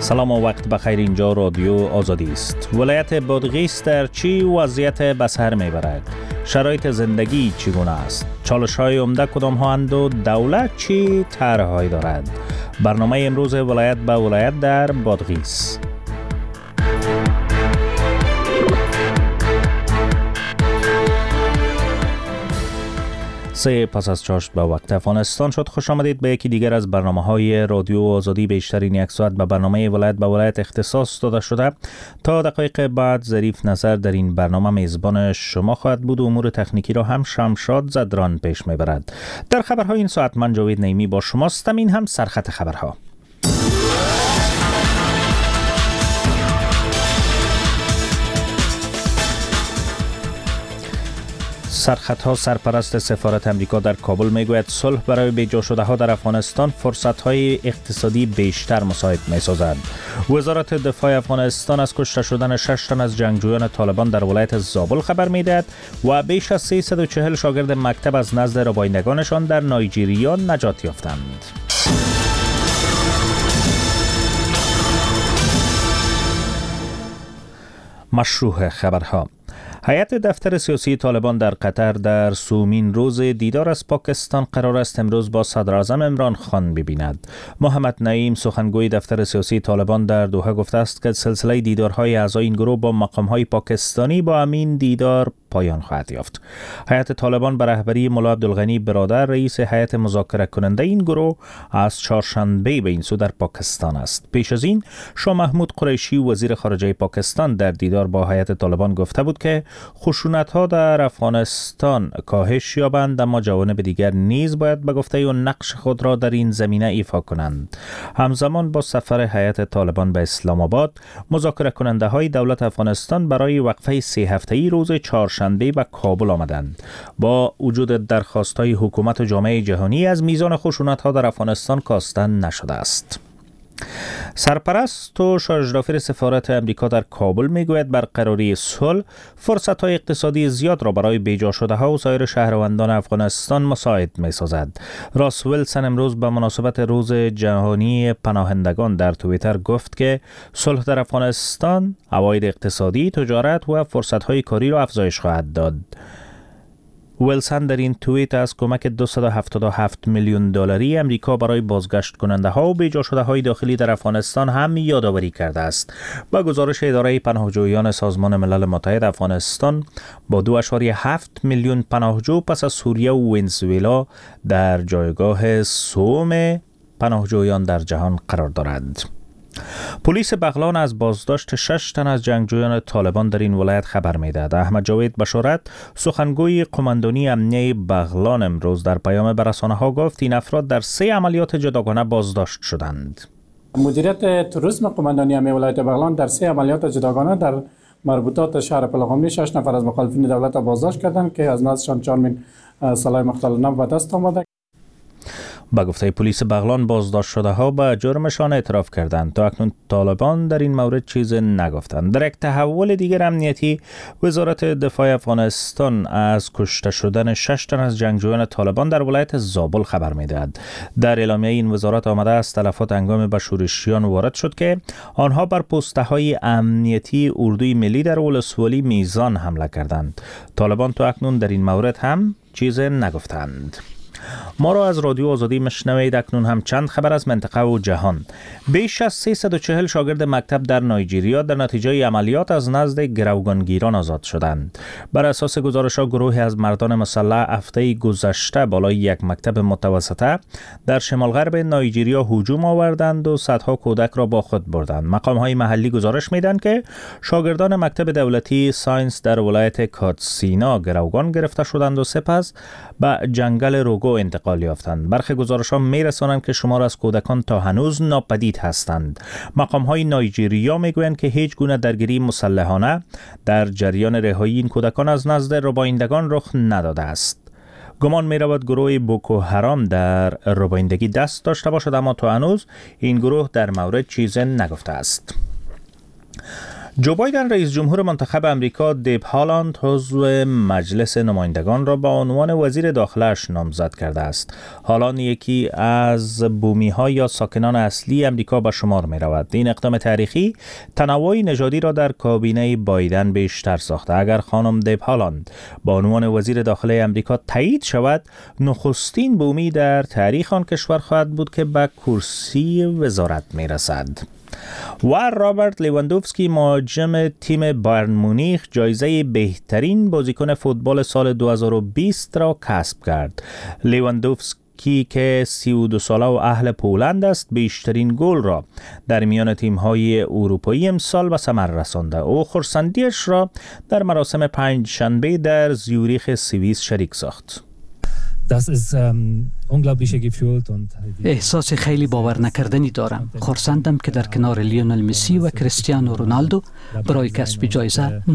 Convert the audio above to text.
سلام و وقت بخیر. اینجا رادیو آزادی است. ولایت بادغیس در چی وضعیت به سر میبرد؟ شرایط زندگی چگونه است؟ چالش‌های عمده کدام هستند و دولت چی طرح‌هایی دارد؟ برنامه امروز ولایت به ولایت در بادغیس. پس از چاشت به وقت افغانستان شد. خوش آمدید به یکی دیگر از برنامه‌های رادیو آزادی. بیشترین یک ساعت به برنامه ولایت به ولایت اختصاص داده شده. تا دقایق بعد ظریف نظر در این برنامه میزبان شما خواهد بود و امور تکنیکی را هم شمشاد زدران پیش میبرد. در خبرهای این ساعت من جاوید نیمی با شماستم. این هم سرخط خبرها. سرخطها. سرپرست سفارت امریکا در کابل میگوید صلح برای بیجا شده ها در افغانستان فرصت‌های اقتصادی بیشتر مساعد می‌سازد. وزارت دفاع افغانستان از کشته شدن 6 تن از جنگجویان طالبان در ولایت زابل خبر می‌دهد و بیش از 340 شاگرد مکتب از نزد ربایندگانشان در نایجیریا نجات یافتند. مشروع خبرها. هیئت دفتر سیاسی طالبان در قطر در سومین روز دیدار از پاکستان قرار است امروز با صدراعظم عمران خان ببیند. محمد نعیم سخنگوی دفتر سیاسی طالبان در دوحه گفته است که سلسله دیدارهای اعضای این گروه با مقامهای پاکستانی با همین دیدار پایان خواهد یافت. هیئت طالبان به رهبری ملا عبدالغنی برادر رئیس هیئت مذاکره کننده این گروه از چهارشنبه به این سو در پاکستان است. پیش از این شاه محمود قریشی وزیر خارجه پاکستان در دیدار با هیئت طالبان گفته بود که خشونت‌ها در افغانستان کاهش یابند، اما جوانب دیگر نیز باید به گفته و نقش خود را در این زمینه ایفا کنند. همزمان با سفر هیئت طالبان به اسلام آباد، مذاکره کننده های دولت افغانستان برای وقفه 3 هفته‌ای روز چهارشنبه به کابل آمدند. با وجود درخواست‌های حکومت و جامعه جهانی از میزان خشونت‌ها در افغانستان کاسته نشده است. سرپرست و شارژدافر سفارت امریکا در کابل میگوید برقراری صلح فرصت‌های اقتصادی زیاد را برای بیجا شده ها و سایر شهروندان افغانستان مساعد می‌سازد. راس ویلسون امروز به مناسبت روز جهانی پناهندگان در توییتر گفت که صلح در افغانستان عواید اقتصادی، تجارت و فرصت‌های کاری را افزایش خواهد داد. ویلسون در این توییت از کمک 277 میلیون دلاری امریکا برای بازگشت کننده ها و بیجا شده های داخلی در افغانستان هم یادآوری کرده است. با گزارش اداره پناهجویان سازمان ملل متحد، افغانستان با 2.7 میلیون پناهجو پس از سوریه و ونزوئلا در جایگاه سوم پناهجویان در جهان قرار دارد. پلیس بغلان از بازداشت 6 تن از جنگجویان طالبان در این ولایت خبر می‌دهد. احمد جاوید بشارت سخنگوی قماندانی امنیه بغلان امروز در پیام به رسانه‌ها گفت این افراد در 3 عملیات جداگانه بازداشت شدند. مدیریت توریسم قماندانی امنیه ولایت بغلان در 3 عملیات جداگانه در مربوطات شهر پلخمری 6 نفر از مخالفین دولت بازداشت کردند که از نزدشان 4 سلاح مختل نو به دست آمده. با گفته پلیس بغلان بازداشت شده ها به جرمشان اعتراف کردند. تا اکنون طالبان در این مورد چیز نگفتند. در یک تحول دیگر امنیتی، وزارت دفاع افغانستان از کشته شدن 6 تن از جنگجویان طالبان در ولایت زابل خبر می‌دهد. در اعلامیه این وزارت آمده است تلفات هنگام به شورشیان وارد شد که آنها بر پست‌های امنیتی اردوی ملی در ولسوالی میزان حمله کردند. طالبان تا اکنون در این مورد هم چیز نگفتند. ما را از رادیو آزادی مشنوید. اکنون هم چند خبر از منطقه و جهان. بیش از 340 شاگرد مکتب در نایجیریا در نتیجه عملیات از نزد گروگانگیران آزاد شدند. بر اساس گزارش‌ها گروهی از مردان مسلح هفته گذشته بالای یک مکتب متوسطه در شمال غرب نایجیریا هجوم آوردند و صدها کودک را با خود بردند. مقام‌های محلی گزارش می‌دهند که شاگردان مکتب دولتی ساینس در ولایت کاتسینا گروگان گرفته شدند و سپس به جنگل روگو انتقال یافتند. برخی گزارش‌ها می‌رسانند که شمار از کودکان تا هنوز ناپدید هستند. مقام‌های نایجیریا می‌گویند که هیچ گونه درگیری مسلحانه در جریان رهایی این کودکان از نزد ربایندگان رخ نداده است. گمان می‌رود گروه بوکو حرام در ربایندگی دست داشته باشد، اما تا هنوز این گروه در مورد چیزی نگفته است. جو بایدن رئیس جمهور منتخب امریکا دیب هالند عضو مجلس نمایندگان را به عنوان وزیر داخله‌اش نامزد کرده است. هالند یکی از بومی‌ها یا ساکنان اصلی امریکا به شمار می‌رود. این اقدام تاریخی تنوع نژادی را در کابینه بایدن بیشتر ساخته. اگر خانم دیب هالند به عنوان وزیر داخله امریکا تایید شود، نخستین بومی در تاریخ آن کشور خواهد بود که به کرسی وزارت می‌رسد. و رابرت لیواندوفسکی مهاجم تیم بایرن مونیخ جایزه بهترین بازیکن فوتبال سال 2020 را کسب کرد. لیواندوفسکی که 32 ساله و اهل پولند است، بیشترین گل را در میان تیم‌های اروپایی امسال به ثمر رسانده. او خرسندیش را در مراسم پنجشنبه در زیوریخ سوئیس شریک ساخت. احساس خیلی باور نکردنی دارم. خرسندم که در کنار لیونل مسی و کریستیانو رونالدو برای کسب جایزه